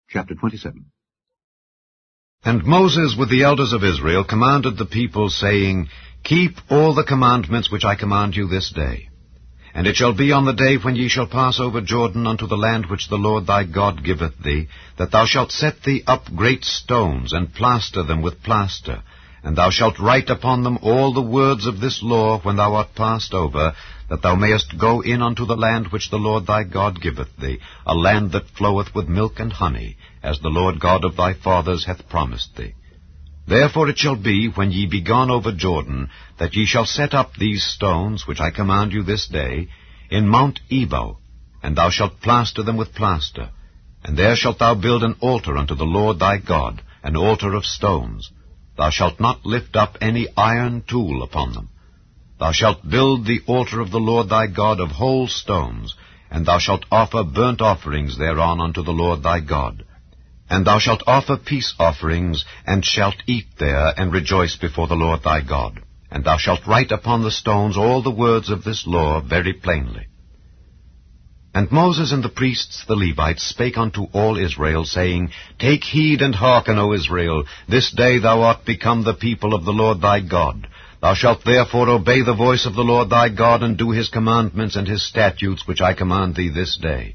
Chapter 27. And Moses with the elders of Israel commanded the people, saying, Keep all the commandments which I command you this day. And it shall be on the day when ye shall pass over Jordan unto the land which the Lord thy God giveth thee, that thou shalt set thee up great stones, and plaster them with plaster, and thou shalt write upon them all the words of this law when thou art passed over, that thou mayest go in unto the land which the Lord thy God giveth thee, a land that floweth with milk and honey, as the Lord God of thy fathers hath promised thee. Therefore it shall be, when ye be gone over Jordan, that ye shall set up these stones, which I command you this day, in Mount Ebal, and thou shalt plaster them with plaster. And there shalt thou build an altar unto the Lord thy God, an altar of stones. Thou shalt not lift up any iron tool upon them. Thou shalt build the altar of the Lord thy God of whole stones, and thou shalt offer burnt offerings thereon unto the Lord thy God. And thou shalt offer peace offerings, and shalt eat there, and rejoice before the Lord thy God. And thou shalt write upon the stones all the words of this law very plainly. And Moses and the priests the Levites spake unto all Israel, saying, Take heed and hearken, O Israel, this day thou art become the people of the Lord thy God. Thou shalt therefore obey the voice of the Lord thy God, and do his commandments and his statutes which I command thee this day.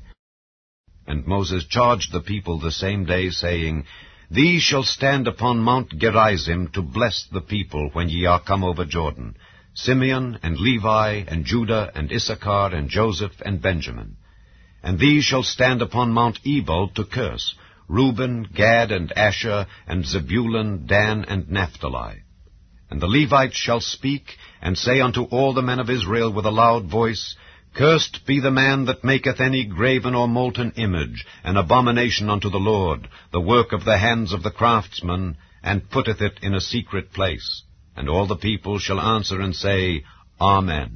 And Moses charged the people the same day, saying, These shall stand upon Mount Gerizim to bless the people when ye are come over Jordan, Simeon and Levi and Judah and Issachar and Joseph and Benjamin. And these shall stand upon Mount Ebal to curse, Reuben, Gad, and Asher, and Zebulun, Dan, and Naphtali. And the Levites shall speak, and say unto all the men of Israel with a loud voice, Cursed be the man that maketh any graven or molten image, an abomination unto the Lord, the work of the hands of the craftsman, and putteth it in a secret place. And all the people shall answer and say, Amen.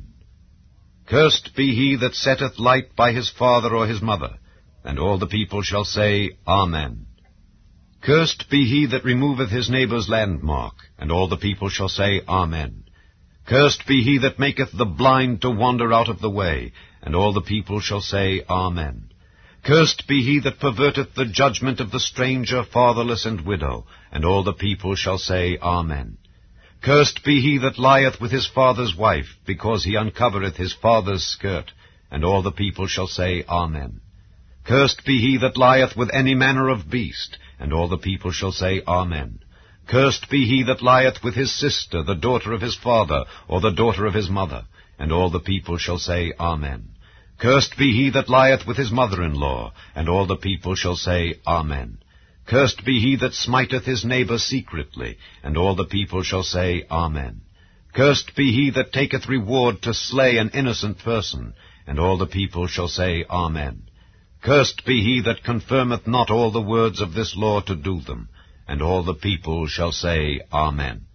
Cursed be he that setteth light by his father or his mother. And all the people shall say, Amen. Cursed be he that removeth his neighbour's landmark. And all the people shall say, Amen. Cursed be he that maketh the blind to wander out of the way. And all the people shall say, Amen. Cursed be he that perverteth the judgment of the stranger, fatherless, and widow. And all the people shall say, Amen. Cursed be he that lieth with his father's wife, because he uncovereth his father's skirt. And all the people shall say, Amen. Cursed be he that lieth with any manner of beast. And all the people shall say, Amen. Cursed be he that lieth with his sister, the daughter of his father, or the daughter of his mother. And all the people shall say, Amen. Cursed be he that lieth with his mother-in-law. And all the people shall say, Amen. Cursed be he that smiteth his neighbour secretly. And all the people shall say, Amen. Cursed be he that taketh reward to slay an innocent person. And all the people shall say, Amen. Cursed be he that confirmeth not all the words of this law to do them. And all the people shall say, Amen.